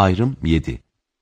Ayrım 7.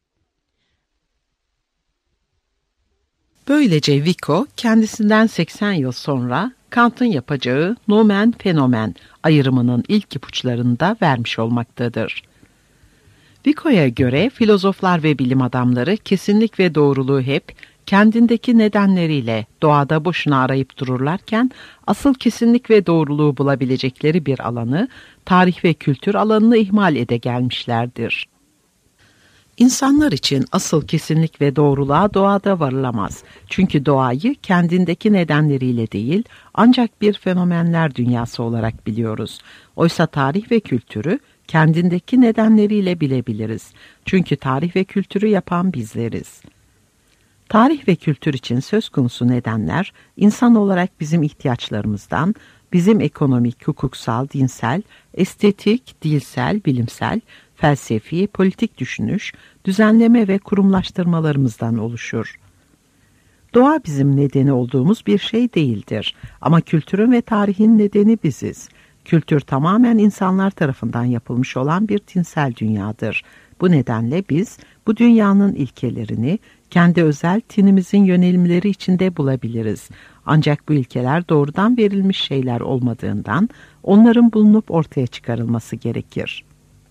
Böylece Vico kendisinden 80 yıl sonra Kant'ın yapacağı nomen fenomen ayrımının ilk ipuçlarını da vermiş olmaktadır. Vico'ya göre filozoflar ve bilim adamları kesinlik ve doğruluğu hep kendindeki nedenleriyle doğada boşuna arayıp dururlarken asıl kesinlik ve doğruluğu bulabilecekleri bir alanı, tarih ve kültür alanını ihmal ede gelmişlerdir. İnsanlar için asıl kesinlik ve doğruluğa doğada varılamaz. Çünkü doğayı kendindeki nedenleriyle değil, ancak bir fenomenler dünyası olarak biliyoruz. Oysa tarih ve kültürü kendindeki nedenleriyle bilebiliriz. Çünkü tarih ve kültürü yapan bizleriz. Tarih ve kültür için söz konusu nedenler, insan olarak bizim ihtiyaçlarımızdan, bizim ekonomik, hukuksal, dinsel, estetik, dilsel, bilimsel, felsefi, politik düşünüş, düzenleme ve kurumlaştırmalarımızdan oluşur. Doğa bizim nedeni olduğumuz bir şey değildir. Ama kültürün ve tarihin nedeni biziz. Kültür tamamen insanlar tarafından yapılmış olan bir tinsel dünyadır. Bu nedenle biz bu dünyanın ilkelerini kendi özel tinimizin yönelimleri içinde bulabiliriz. Ancak bu ilkeler doğrudan verilmiş şeyler olmadığından onların bulunup ortaya çıkarılması gerekir.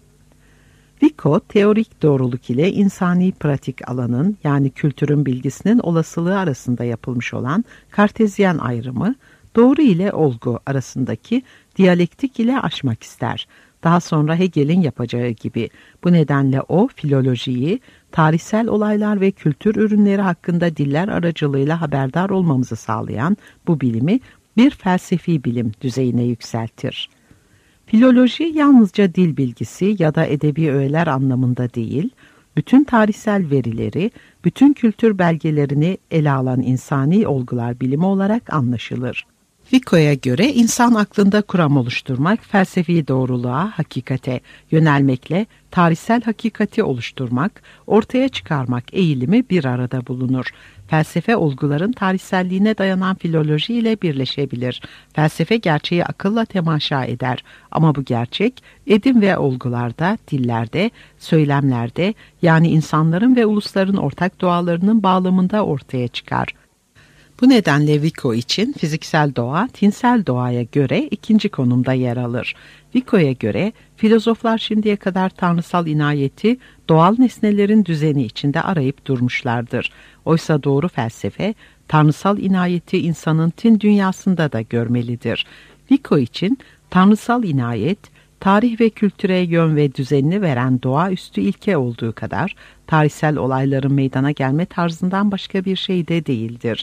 Vico, teorik doğruluk ile insani pratik alanın yani kültürün bilgisinin olasılığı arasında yapılmış olan Kartezyen ayrımı, doğru ile olgu arasındaki diyalektik ile aşmak ister. Daha sonra Hegel'in yapacağı gibi. Bu nedenle o, filolojiyi, tarihsel olaylar ve kültür ürünleri hakkında diller aracılığıyla haberdar olmamızı sağlayan bu bilimi bir felsefi bilim düzeyine yükseltir. Filoloji yalnızca dil bilgisi ya da edebi öğeler anlamında değil, bütün tarihsel verileri, bütün kültür belgelerini ele alan insani olgular bilimi olarak anlaşılır. Vico'ya göre insan aklında kuram oluşturmak, felsefi doğruluğa, hakikate yönelmekle tarihsel hakikati oluşturmak, ortaya çıkarmak eğilimi bir arada bulunur. Felsefe olguların tarihselliğine dayanan filoloji ile birleşebilir. Felsefe gerçeği akılla temaşa eder ama bu gerçek edim ve olgularda, dillerde, söylemlerde yani insanların ve ulusların ortak doğalarının bağlamında ortaya çıkar. Bu nedenle Vico için fiziksel doğa, tinsel doğaya göre ikinci konumda yer alır. Vico'ya göre filozoflar şimdiye kadar tanrısal inayeti doğal nesnelerin düzeni içinde arayıp durmuşlardır. Oysa doğru felsefe, tanrısal inayeti insanın tin dünyasında da görmelidir. Vico için tanrısal inayet, tarih ve kültüre yön ve düzenini veren doğaüstü ilke olduğu kadar, tarihsel olayların meydana gelme tarzından başka bir şey de değildir.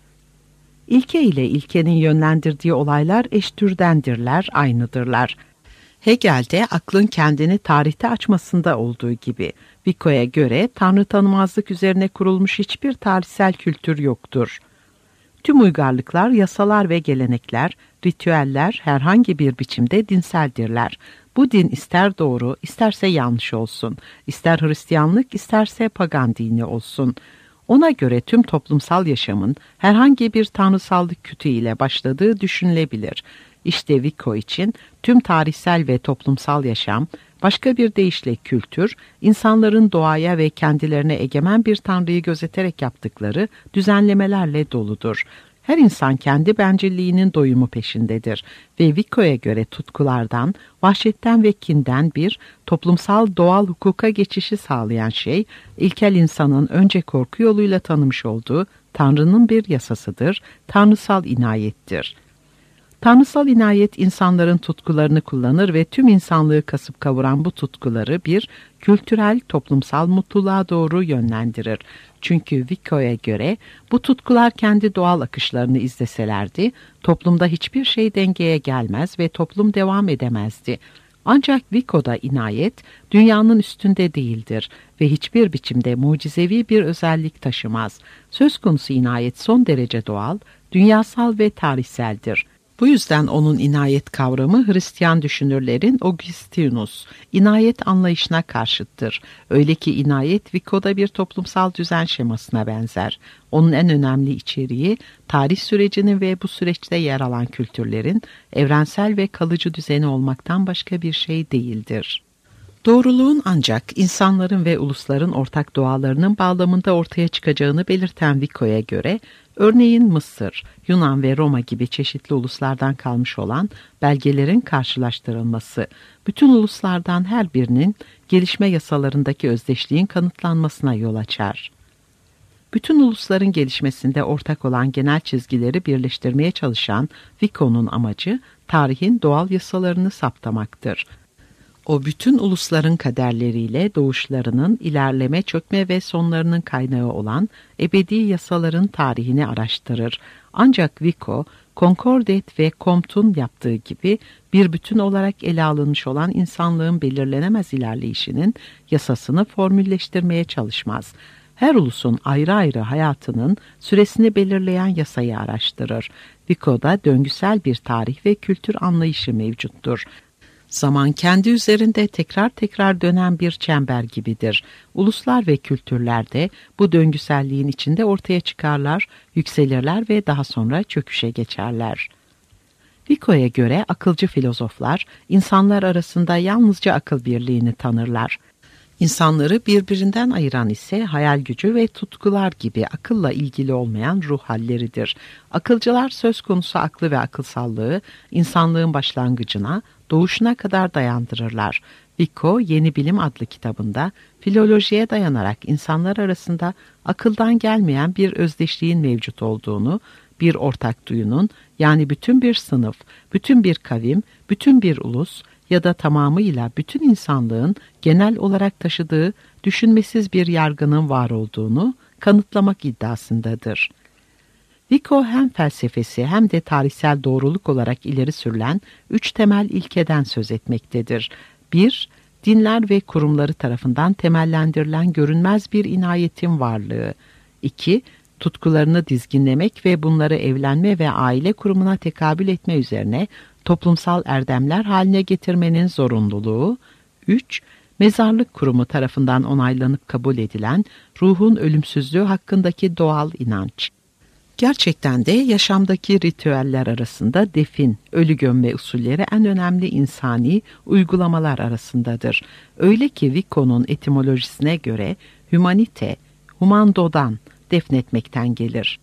İlke ile ilkenin yönlendirdiği olaylar eştürdendirler, aynıdırlar. Hegel'de aklın kendini tarihte açmasında olduğu gibi, Vico'ya göre tanrı tanımazlık üzerine kurulmuş hiçbir tarihsel kültür yoktur. Tüm uygarlıklar, yasalar ve gelenekler, ritüeller herhangi bir biçimde dinseldirler. Bu din ister doğru, isterse yanlış olsun, ister Hristiyanlık, isterse pagan dini olsun. Ona göre tüm toplumsal yaşamın herhangi bir tanrısallık kütüğü ile başladığı düşünülebilir. İşte Vico için tüm tarihsel ve toplumsal yaşam, başka bir deyişle kültür, insanların doğaya ve kendilerine egemen bir tanrıyı gözeterek yaptıkları düzenlemelerle doludur. Her insan kendi bencilliğinin doyumu peşindedir ve Vico'ya göre tutkulardan, vahşetten ve kinden bir toplumsal doğal hukuka geçişi sağlayan şey, ilkel insanın önce korku yoluyla tanımış olduğu Tanrı'nın bir yasasıdır, tanrısal inayettir. Tanrısal inayet insanların tutkularını kullanır ve tüm insanlığı kasıp kavuran bu tutkuları bir kültürel, toplumsal mutluluğa doğru yönlendirir. Çünkü Vico'ya göre bu tutkular kendi doğal akışlarını izleselerdi, toplumda hiçbir şey dengeye gelmez ve toplum devam edemezdi. Ancak Vico'da inayet dünyanın üstünde değildir ve hiçbir biçimde mucizevi bir özellik taşımaz. Söz konusu inayet son derece doğal, dünyasal ve tarihseldir. Bu yüzden onun inayet kavramı Hristiyan düşünürlerin Augustinus, inayet anlayışına karşıttır. Öyle ki inayet Vico'da bir toplumsal düzen şemasına benzer. Onun en önemli içeriği tarih sürecinin ve bu süreçte yer alan kültürlerin evrensel ve kalıcı düzeni olmaktan başka bir şey değildir. Doğruluğun ancak insanların ve ulusların ortak doğalarının bağlamında ortaya çıkacağını belirten Vico'ya göre, örneğin Mısır, Yunan ve Roma gibi çeşitli uluslardan kalmış olan belgelerin karşılaştırılması, bütün uluslardan her birinin gelişme yasalarındaki özdeşliğin kanıtlanmasına yol açar. Bütün ulusların gelişmesinde ortak olan genel çizgileri birleştirmeye çalışan Vico'nun amacı, tarihin doğal yasalarını saptamaktır. O bütün ulusların kaderleriyle doğuşlarının, ilerleme, çökme ve sonlarının kaynağı olan ebedi yasaların tarihini araştırır. Ancak Vico, Concordet ve Comte'un yaptığı gibi bir bütün olarak ele alınmış olan insanlığın belirlenemez ilerleyişinin yasasını formülleştirmeye çalışmaz. Her ulusun ayrı ayrı hayatının süresini belirleyen yasayı araştırır. Vico'da döngüsel bir tarih ve kültür anlayışı mevcuttur. Zaman kendi üzerinde tekrar tekrar dönen bir çember gibidir. Uluslar ve kültürler de bu döngüselliğin içinde ortaya çıkarlar, yükselirler ve daha sonra çöküşe geçerler. Vico'ya göre akılcı filozoflar, insanlar arasında yalnızca akıl birliğini tanırlar. İnsanları birbirinden ayıran ise hayal gücü ve tutkular gibi akılla ilgili olmayan ruh halleridir. Akılcılar söz konusu aklı ve akılsallığı insanlığın başlangıcına, doğuşuna kadar dayandırırlar. Vico, Yeni Bilim adlı kitabında filolojiye dayanarak insanlar arasında akıldan gelmeyen bir özdeşliğin mevcut olduğunu, bir ortak duyunun, yani bütün bir sınıf, bütün bir kavim, bütün bir ulus ya da tamamıyla bütün insanlığın genel olarak taşıdığı düşünmesiz bir yargının var olduğunu kanıtlamak iddiasındadır. Vico hem felsefesi hem de tarihsel doğruluk olarak ileri sürülen 3 temel ilkeden söz etmektedir. 1. Dinler ve kurumları tarafından temellendirilen görünmez bir inayetin varlığı. 2. Tutkularını dizginlemek ve bunları evlenme ve aile kurumuna tekabül etme üzerine toplumsal erdemler haline getirmenin zorunluluğu. 3. Mezarlık kurumu tarafından onaylanıp kabul edilen ruhun ölümsüzlüğü hakkındaki doğal inanç. Gerçekten de yaşamdaki ritüeller arasında defin, ölü gömme usulleri en önemli insani uygulamalar arasındadır. Öyle ki Vico'nun etimolojisine göre humanite, humando'dan, defnetmekten gelir.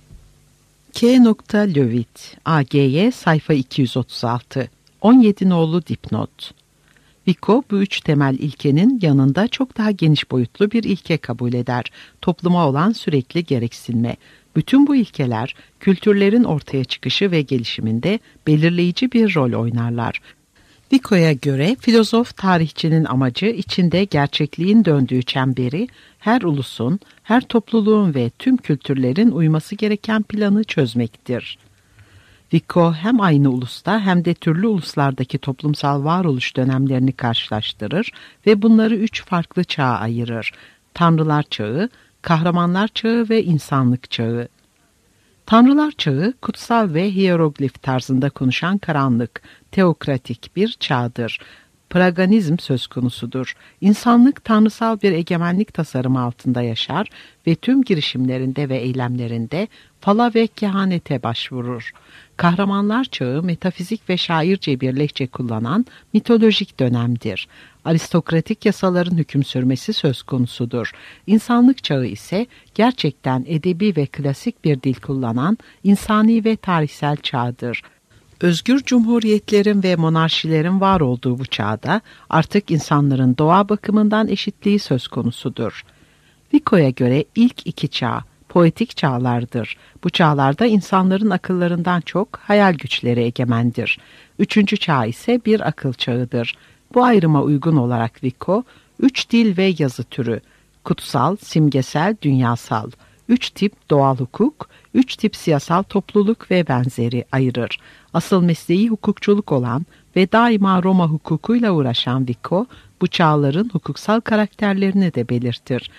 K. Löwit, AGY sayfa 236, 17 nolu dipnot. Vico bu 3 temel ilkenin yanında çok daha geniş boyutlu bir ilke kabul eder. Topluma olan sürekli gereksinme. Bütün bu ilkeler kültürlerin ortaya çıkışı ve gelişiminde belirleyici bir rol oynarlar. Vico'ya göre filozof tarihçinin amacı içinde gerçekliğin döndüğü çemberi, her ulusun, her topluluğun ve tüm kültürlerin uyması gereken planı çözmektir. Vico hem aynı ulusta hem de türlü uluslardaki toplumsal varoluş dönemlerini karşılaştırır ve bunları 3 farklı çağa ayırır. Tanrılar çağı, kahramanlar çağı ve insanlık çağı. Tanrılar çağı, kutsal ve hieroglif tarzında konuşan karanlık, teokratik bir çağdır. Paganizm söz konusudur. İnsanlık tanrısal bir egemenlik tasarımı altında yaşar ve tüm girişimlerinde ve eylemlerinde fala ve kehanete başvurur. Kahramanlar çağı, metafizik ve şairce bir lehçe kullanan mitolojik dönemdir. Aristokratik yasaların hüküm sürmesi söz konusudur. İnsanlık çağı ise gerçekten edebi ve klasik bir dil kullanan insani ve tarihsel çağdır. Özgür cumhuriyetlerin ve monarşilerin var olduğu bu çağda artık insanların doğa bakımından eşitliği söz konusudur. Vico'ya göre ilk 2 çağ poetik çağlardır. Bu çağlarda insanların akıllarından çok hayal güçleri egemendir. 3. çağ ise bir akıl çağıdır. Bu ayrıma uygun olarak Vico, 3 dil ve yazı türü, kutsal, simgesel, dünyasal, 3 tip doğal hukuk, 3 tip siyasal topluluk ve benzeri ayırır. Asıl mesleği hukukçuluk olan ve daima Roma hukukuyla uğraşan Vico, bu çağların hukuksal karakterlerini de belirtir.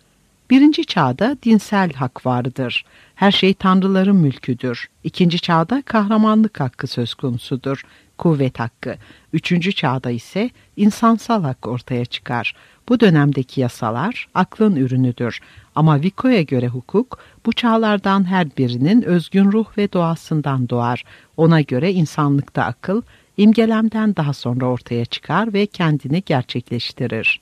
1. çağda dinsel hak vardır. Her şey tanrıların mülküdür. 2. çağda kahramanlık hakkı söz konusudur. Kuvvet hakkı. 3. çağda ise insansal hak ortaya çıkar. Bu dönemdeki yasalar aklın ürünüdür. Ama Vico'ya göre hukuk bu çağlardan her birinin özgün ruh ve doğasından doğar. Ona göre insanlıkta akıl imgelemden daha sonra ortaya çıkar ve kendini gerçekleştirir.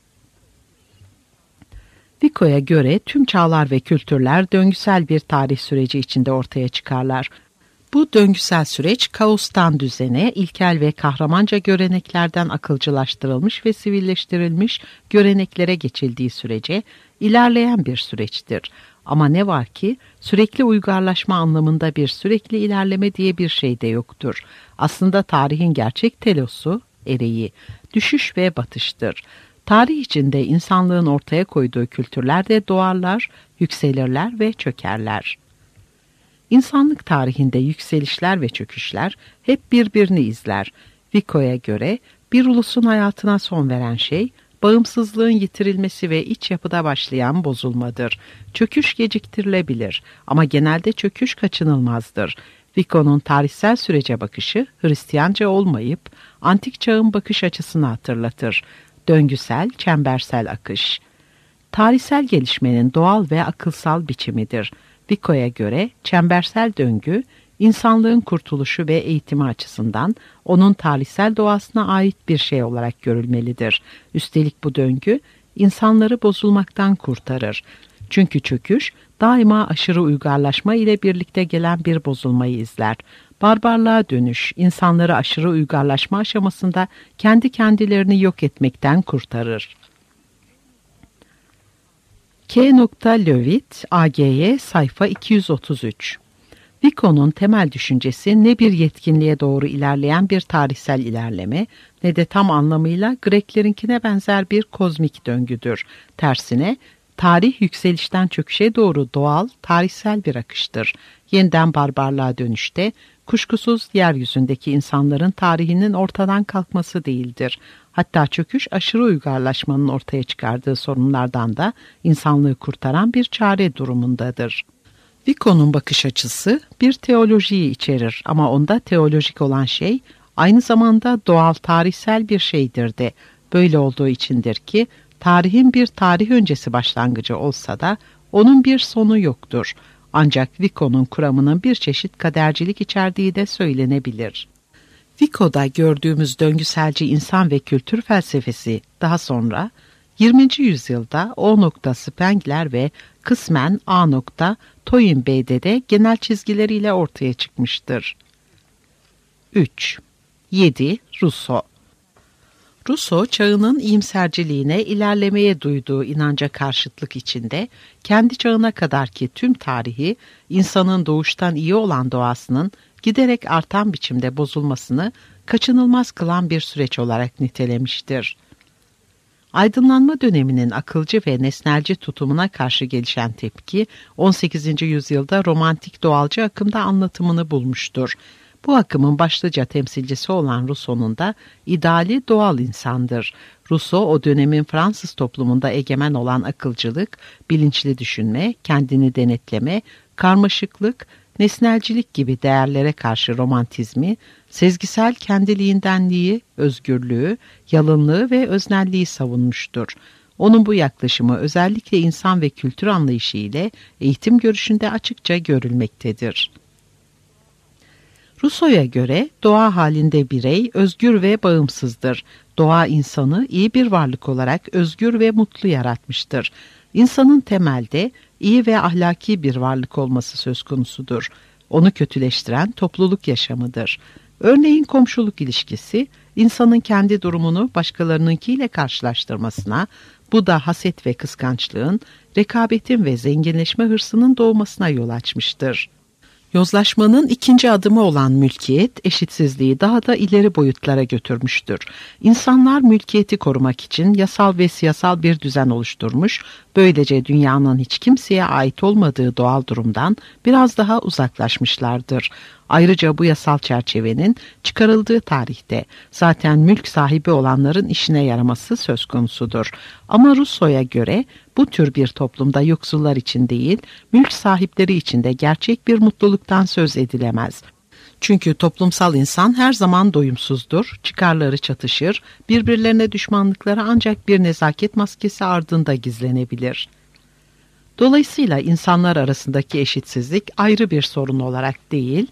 Vico'ya göre tüm çağlar ve kültürler döngüsel bir tarih süreci içinde ortaya çıkarlar. Bu döngüsel süreç kaostan düzene, ilkel ve kahramanca göreneklerden akılcılaştırılmış ve sivilleştirilmiş göreneklere geçildiği sürece ilerleyen bir süreçtir. Ama ne var ki sürekli uygarlaşma anlamında bir sürekli ilerleme diye bir şey de yoktur. Aslında tarihin gerçek telosu, ereği, düşüş ve batıştır. Tarih içinde insanlığın ortaya koyduğu kültürler de doğarlar, yükselirler ve çökerler. İnsanlık tarihinde yükselişler ve çöküşler hep birbirini izler. Vico'ya göre bir ulusun hayatına son veren şey, bağımsızlığın yitirilmesi ve iç yapıda başlayan bozulmadır. Çöküş geciktirilebilir ama genelde çöküş kaçınılmazdır. Vico'nun tarihsel sürece bakışı Hristiyanca olmayıp antik çağın bakış açısını hatırlatır. Döngüsel, çembersel akış. Tarihsel gelişmenin doğal ve akılsal biçimidir. Vico'ya göre çembersel döngü, insanlığın kurtuluşu ve eğitimi açısından onun tarihsel doğasına ait bir şey olarak görülmelidir. Üstelik bu döngü, insanları bozulmaktan kurtarır. Çünkü çöküş, daima aşırı uygarlaşma ile birlikte gelen bir bozulmayı izler. Barbarlığa dönüş, insanları aşırı uygarlaşma aşamasında kendi kendilerini yok etmekten kurtarır. K. Levitt, AGY, sayfa 233. Vico'nun temel düşüncesi ne bir yetkinliğe doğru ilerleyen bir tarihsel ilerleme ne de tam anlamıyla Greklerinkine benzer bir kozmik döngüdür. Tersine, tarih yükselişten çöküşe doğru doğal, tarihsel bir akıştır. Yeniden barbarlığa dönüşte, kuşkusuz yeryüzündeki insanların tarihinin ortadan kalkması değildir. Hatta çöküş aşırı uygarlaşmanın ortaya çıkardığı sorunlardan da insanlığı kurtaran bir çare durumundadır. Vico'nun bakış açısı bir teolojiyi içerir ama onda teolojik olan şey aynı zamanda doğal tarihsel bir şeydir de. Böyle olduğu içindir ki tarihin bir tarih öncesi başlangıcı olsa da onun bir sonu yoktur. Ancak Vico'nun kuramının bir çeşit kadercilik içerdiği de söylenebilir. Vico'da gördüğümüz döngüselci insan ve kültür felsefesi daha sonra 20. yüzyılda O. Spengler ve kısmen A. Toynbee'de de genel çizgileriyle ortaya çıkmıştır. 3. 7. Rousseau. Rousseau, çağının iyimserciliğine, ilerlemeye duyduğu inanca karşıtlık içinde, kendi çağına kadarki tüm tarihi, insanın doğuştan iyi olan doğasının giderek artan biçimde bozulmasını kaçınılmaz kılan bir süreç olarak nitelemiştir. Aydınlanma döneminin akılcı ve nesnelci tutumuna karşı gelişen tepki, 18. yüzyılda romantik doğalcı akımda anlatımını bulmuştur. Bu akımın başlıca temsilcisi olan Rousseau'nun da ideali doğal insandır. Rousseau, o dönemin Fransız toplumunda egemen olan akılcılık, bilinçli düşünme, kendini denetleme, karmaşıklık, nesnelcilik gibi değerlere karşı romantizmi, sezgisel kendiliğindenliği, özgürlüğü, yalınlığı ve öznelliği savunmuştur. Onun bu yaklaşımı özellikle insan ve kültür anlayışı ile eğitim görüşünde açıkça görülmektedir. Rousseau'ya göre doğa halinde birey özgür ve bağımsızdır. Doğa insanı iyi bir varlık olarak özgür ve mutlu yaratmıştır. İnsanın temelde iyi ve ahlaki bir varlık olması söz konusudur. Onu kötüleştiren topluluk yaşamıdır. Örneğin komşuluk ilişkisi, insanın kendi durumunu başkalarınınkiyle karşılaştırmasına, bu da haset ve kıskançlığın, rekabetin ve zenginleşme hırsının doğmasına yol açmıştır. Yozlaşmanın ikinci adımı olan mülkiyet, eşitsizliği daha da ileri boyutlara götürmüştür. İnsanlar mülkiyeti korumak için yasal ve siyasal bir düzen oluşturmuş, böylece dünyanın hiç kimseye ait olmadığı doğal durumdan biraz daha uzaklaşmışlardır. Ayrıca bu yasal çerçevenin çıkarıldığı tarihte zaten mülk sahibi olanların işine yaraması söz konusudur. Ama Rousseau'ya göre bu tür bir toplumda yoksullar için değil, mülk sahipleri için de gerçek bir mutluluktan söz edilemez. Çünkü toplumsal insan her zaman doyumsuzdur, çıkarları çatışır, birbirlerine düşmanlıkları ancak bir nezaket maskesi ardında gizlenebilir. Dolayısıyla insanlar arasındaki eşitsizlik ayrı bir sorun olarak değil,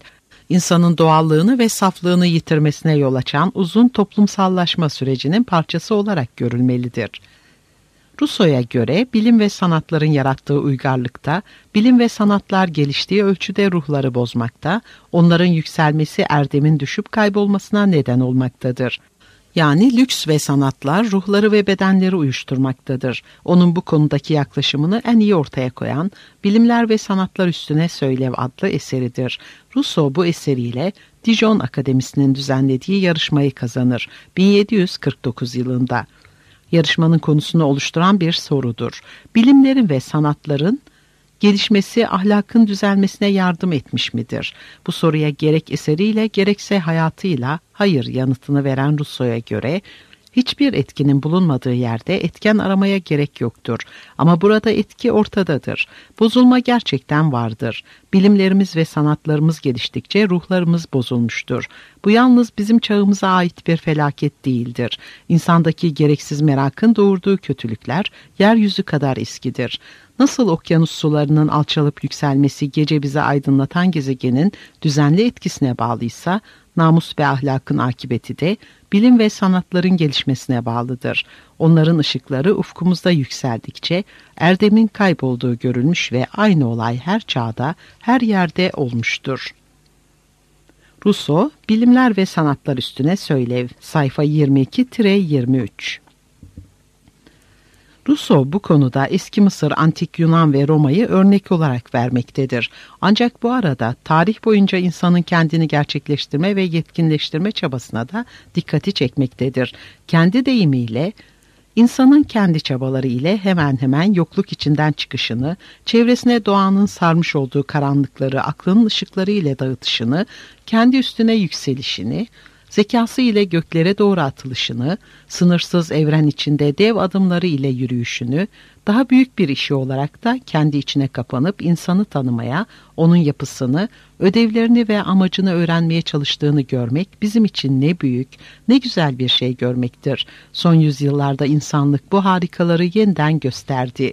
insanın doğallığını ve saflığını yitirmesine yol açan uzun toplumsallaşma sürecinin parçası olarak görülmelidir. Rousseau'ya göre bilim ve sanatların yarattığı uygarlıkta, bilim ve sanatlar geliştiği ölçüde ruhları bozmakta, onların yükselmesi erdemin düşüp kaybolmasına neden olmaktadır. Yani lüks ve sanatlar ruhları ve bedenleri uyuşturmaktadır. Onun bu konudaki yaklaşımını en iyi ortaya koyan Bilimler ve Sanatlar Üstüne Söylev adlı eseridir. Rousseau bu eseriyle Dijon Akademisi'nin düzenlediği yarışmayı kazanır 1749 yılında. Yarışmanın konusunu oluşturan bir sorudur. Bilimlerin ve sanatların gelişmesi ahlakın düzelmesine yardım etmiş midir? Bu soruya gerek eseriyle gerekse hayatıyla hayır yanıtını veren Rousseau'ya göre hiçbir etkinin bulunmadığı yerde etken aramaya gerek yoktur. Ama burada etki ortadadır. Bozulma gerçekten vardır. Bilimlerimiz ve sanatlarımız geliştikçe ruhlarımız bozulmuştur. Bu yalnız bizim çağımıza ait bir felaket değildir. İnsandaki gereksiz merakın doğurduğu kötülükler yeryüzü kadar eskidir. Nasıl okyanus sularının alçalıp yükselmesi gece bizi aydınlatan gezegenin düzenli etkisine bağlıysa, namus ve ahlakın akıbeti de bilim ve sanatların gelişmesine bağlıdır. Onların ışıkları ufkumuzda yükseldikçe erdemin kaybolduğu görülmüş ve aynı olay her çağda, her yerde olmuştur. Rousseau, Bilimler ve Sanatlar Üstüne Söylev, sayfa 22-23. Rousseau bu konuda eski Mısır, Antik Yunan ve Roma'yı örnek olarak vermektedir. Ancak bu arada tarih boyunca insanın kendini gerçekleştirme ve yetkinleştirme çabasına da dikkati çekmektedir. Kendi deyimiyle, insanın kendi çabaları ile hemen hemen yokluk içinden çıkışını, çevresine doğanın sarmış olduğu karanlıkları aklının ışıkları ile dağıtışını, kendi üstüne yükselişini, zekası ile göklere doğru atılışını, sınırsız evren içinde dev adımları ile yürüyüşünü, daha büyük bir işi olarak da kendi içine kapanıp insanı tanımaya, onun yapısını, ödevlerini ve amacını öğrenmeye çalıştığını görmek bizim için ne büyük, ne güzel bir şey görmektir. Son yüzyıllarda insanlık bu harikaları yeniden gösterdi.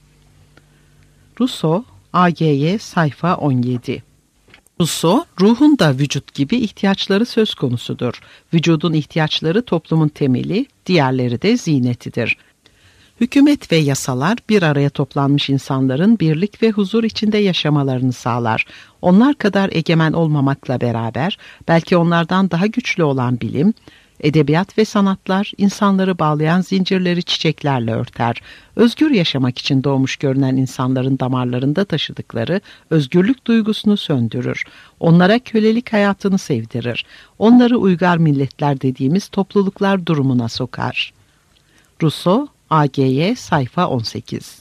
Rousseau, A.G.Y. sayfa 17. Rousseau, ruhun da vücut gibi ihtiyaçları söz konusudur. Vücudun ihtiyaçları toplumun temeli, diğerleri de ziynetidir. Hükümet ve yasalar bir araya toplanmış insanların birlik ve huzur içinde yaşamalarını sağlar. Onlar kadar egemen olmamakla beraber, belki onlardan daha güçlü olan bilim, edebiyat ve sanatlar insanları bağlayan zincirleri çiçeklerle örter. Özgür yaşamak için doğmuş görünen insanların damarlarında taşıdıkları özgürlük duygusunu söndürür. Onlara kölelik hayatını sevdirir. Onları uygar milletler dediğimiz topluluklar durumuna sokar. Rousseau, A.G.Y. sayfa 18.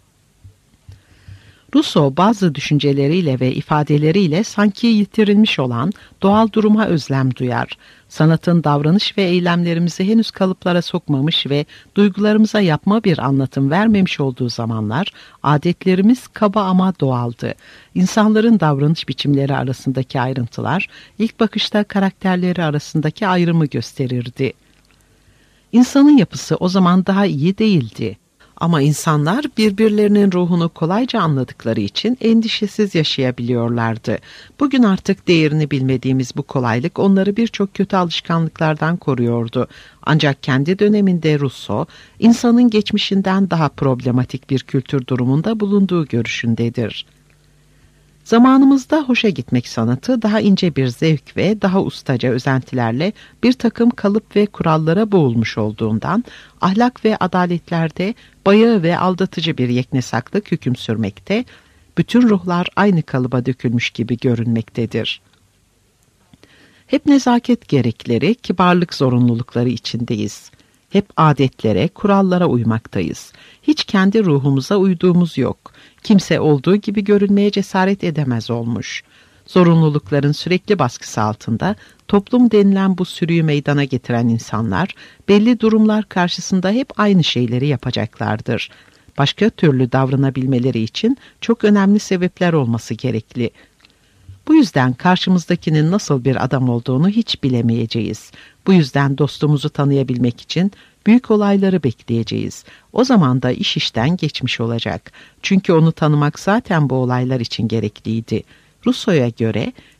Rousseau bazı düşünceleriyle ve ifadeleriyle sanki yitirilmiş olan doğal duruma özlem duyar. Sanatın davranış ve eylemlerimizi henüz kalıplara sokmamış ve duygularımıza yapma bir anlatım vermemiş olduğu zamanlar adetlerimiz kaba ama doğaldı. İnsanların davranış biçimleri arasındaki ayrıntılar ilk bakışta karakterleri arasındaki ayrımı gösterirdi. İnsanın yapısı o zaman daha iyi değildi. Ama insanlar birbirlerinin ruhunu kolayca anladıkları için endişesiz yaşayabiliyorlardı. Bugün artık değerini bilmediğimiz bu kolaylık onları birçok kötü alışkanlıklardan koruyordu. Ancak kendi döneminde Rousseau, insanın geçmişinden daha problematik bir kültür durumunda bulunduğu görüşündedir. Zamanımızda hoşa gitmek sanatı daha ince bir zevk ve daha ustaca özentilerle bir takım kalıp ve kurallara boğulmuş olduğundan ahlak ve adaletlerde bayağı ve aldatıcı bir yeknesaklık hüküm sürmekte, bütün ruhlar aynı kalıba dökülmüş gibi görünmektedir. Hep nezaket gerekleri, kibarlık zorunlulukları içindeyiz. Hep adetlere, kurallara uymaktayız. Hiç kendi ruhumuza uyduğumuz yok. Kimse olduğu gibi görünmeye cesaret edemez olmuş. Zorunlulukların sürekli baskısı altında toplum denilen bu sürüyü meydana getiren insanlar belli durumlar karşısında hep aynı şeyleri yapacaklardır. Başka türlü davranabilmeleri için çok önemli sebepler olması gerekli. Bu yüzden karşımızdakinin nasıl bir adam olduğunu hiç bilemeyeceğiz. Bu yüzden dostumuzu tanıyabilmek için büyük olayları bekleyeceğiz. O zaman da iş işten geçmiş olacak. Çünkü onu tanımak zaten bu olaylar için gerekliydi. Rousseau'ya göre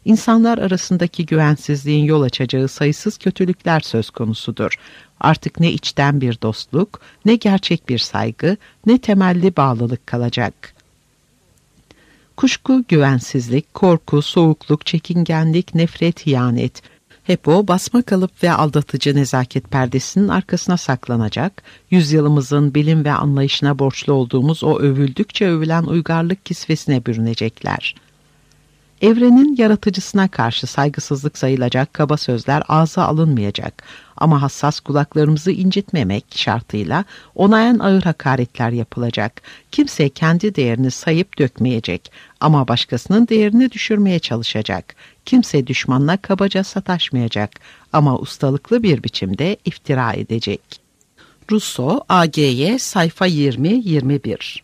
insanlar arasındaki güvensizliğin yol açacağı sayısız kötülükler söz konusudur. Artık ne içten bir dostluk, ne gerçek bir saygı, ne temelli bağlılık kalacak. Kuşku, güvensizlik, korku, soğukluk, çekingenlik, nefret, ihanet, hep o basma kalıp ve aldatıcı nezaket perdesinin arkasına saklanacak, yüzyılımızın bilim ve anlayışına borçlu olduğumuz o övüldükçe övülen uygarlık kisvesine bürünecekler. Evrenin yaratıcısına karşı saygısızlık sayılacak kaba sözler ağza alınmayacak ama hassas kulaklarımızı incitmemek şartıyla ona en ağır hakaretler yapılacak. Kimse kendi değerini sayıp dökmeyecek ama başkasının değerini düşürmeye çalışacak. Kimse düşmanla kabaca sataşmayacak ama ustalıklı bir biçimde iftira edecek. Rousseau, A.G.Y. sayfa 20-21.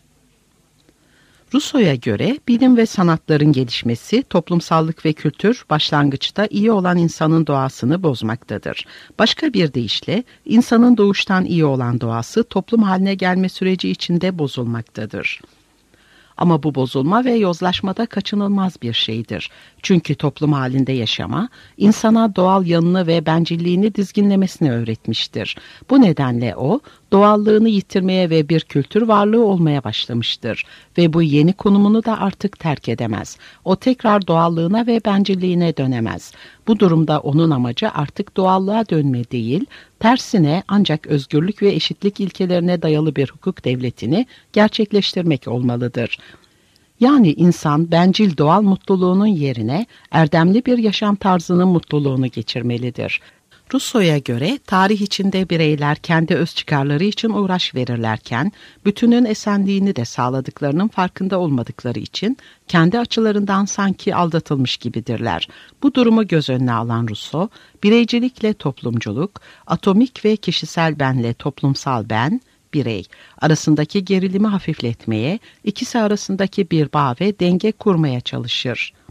Rousseau'ya göre bilim ve sanatların gelişmesi, toplumsallık ve kültür başlangıçta iyi olan insanın doğasını bozmaktadır. Başka bir deyişle, insanın doğuştan iyi olan doğası toplum haline gelme süreci içinde bozulmaktadır. Ama bu bozulma ve yozlaşmada kaçınılmaz bir şeydir. Çünkü toplum halinde yaşama, insana doğal yanını ve bencilliğini dizginlemesini öğretmiştir. Bu nedenle o, doğallığını yitirmeye ve bir kültür varlığı olmaya başlamıştır. Ve bu yeni konumunu da artık terk edemez. O tekrar doğallığına ve bencilliğine dönemez. Bu durumda onun amacı artık doğallığa dönme değil, tersine ancak özgürlük ve eşitlik ilkelerine dayalı bir hukuk devletini gerçekleştirmek olmalıdır. Yani insan bencil doğal mutluluğunun yerine erdemli bir yaşam tarzının mutluluğunu geçirmelidir. Rousseau'ya göre tarih içinde bireyler kendi öz çıkarları için uğraş verirlerken, bütünün esenliğini de sağladıklarının farkında olmadıkları için kendi açılarından sanki aldatılmış gibidirler. Bu durumu göz önüne alan Rousseau, bireycilikle toplumculuk, atomik ve kişisel benle toplumsal ben, birey arasındaki gerilimi hafifletmeye, ikisi arasındaki bir bağ ve denge kurmaya çalışır.